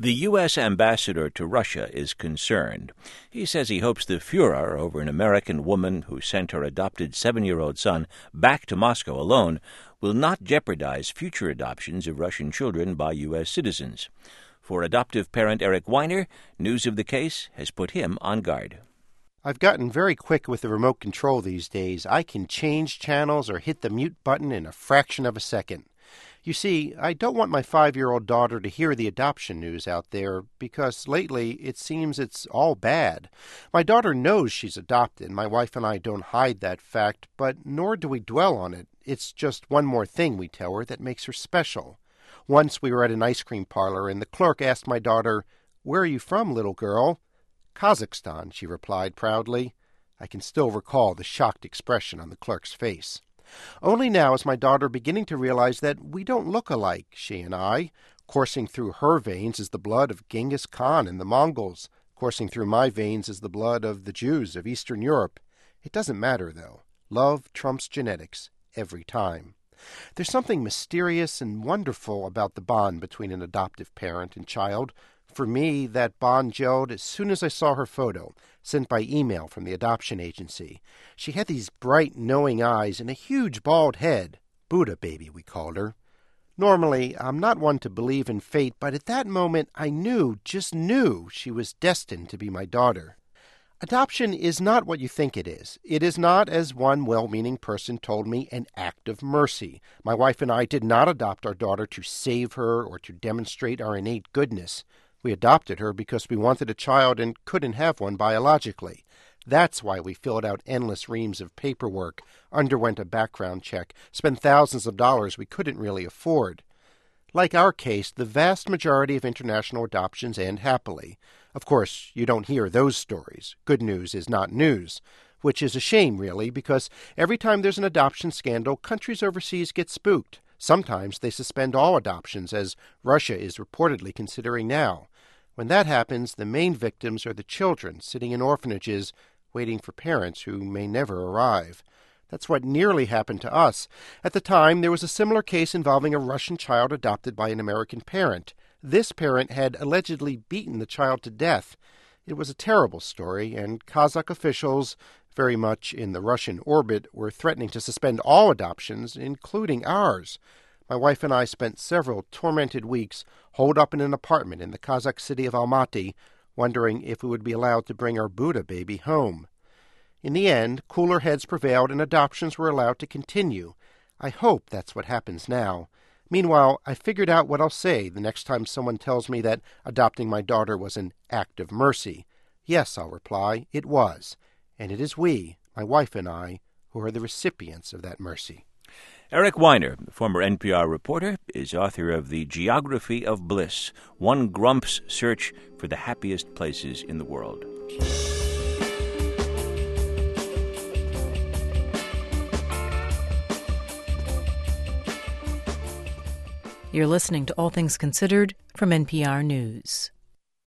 The U.S. ambassador to Russia is concerned. He says he hopes the furor over an American woman who sent her adopted 7-year-old son back to Moscow alone will not jeopardize future adoptions of Russian children by U.S. citizens. For adoptive parent Eric Weiner, news of the case has put him on guard. I've gotten very quick with the remote control these days. I can change channels or hit the mute button in a fraction of a second. You see, I don't want my 5-year-old daughter to hear the adoption news out there, because lately it seems it's all bad. My daughter knows she's adopted. My wife and I don't hide that fact, but nor do we dwell on it. It's just one more thing we tell her that makes her special. Once we were at an ice cream parlor, and the clerk asked my daughter, "Where are you from, little girl?" "Kazakhstan," she replied proudly. I can still recall the shocked expression on the clerk's face. Only now is my daughter beginning to realize that we don't look alike, she and I. Coursing through her veins is the blood of Genghis Khan and the Mongols. Coursing through my veins is the blood of the Jews of Eastern Europe. It doesn't matter, though. Love trumps genetics every time. There's something mysterious and wonderful about the bond between an adoptive parent and child. For me, that bond gelled as soon as I saw her photo, sent by email from the adoption agency. She had these bright, knowing eyes and a huge bald head. Buddha baby, we called her. Normally, I'm not one to believe in fate, but at that moment I just knew she was destined to be my daughter. Adoption is not what you think it is. It is not, as one well-meaning person told me, an act of mercy. My wife and I did not adopt our daughter to save her or to demonstrate our innate goodness. We adopted her because we wanted a child and couldn't have one biologically. That's why we filled out endless reams of paperwork, underwent a background check, spent thousands of dollars we couldn't really afford. Like our case, the vast majority of international adoptions end happily. Of course, you don't hear those stories. Good news is not news, which is a shame, really, because every time there's an adoption scandal, countries overseas get spooked. Sometimes they suspend all adoptions, as Russia is reportedly considering now. When that happens, the main victims are the children sitting in orphanages waiting for parents who may never arrive. That's what nearly happened to us. At the time, there was a similar case involving a Russian child adopted by an American parent. This parent had allegedly beaten the child to death. It was a terrible story, and Kazakh officials, very much in the Russian orbit, were threatening to suspend all adoptions, including ours. My wife and I spent several tormented weeks holed up in an apartment in the Kazakh city of Almaty, wondering if we would be allowed to bring our Buddha baby home. In the end, cooler heads prevailed and adoptions were allowed to continue. I hope that's what happens now. Meanwhile, I figured out what I'll say the next time someone tells me that adopting my daughter was an act of mercy. Yes, I'll reply, it was. And it is we, my wife and I, who are the recipients of that mercy. Eric Weiner, former NPR reporter, is author of The Geography of Bliss, One Grump's Search for the Happiest Places in the World. You're listening to All Things Considered from NPR News.